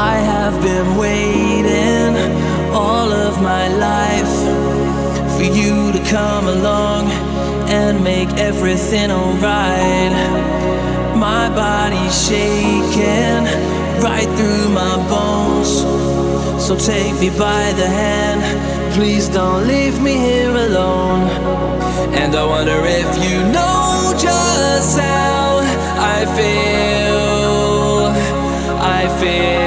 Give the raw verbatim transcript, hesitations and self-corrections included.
I have been waiting all of my life for you to come along and make everything alright. My body's shaking right through my bones, so take me by the hand, please don't leave me here alone. And I wonder if you know just how I feel, I feel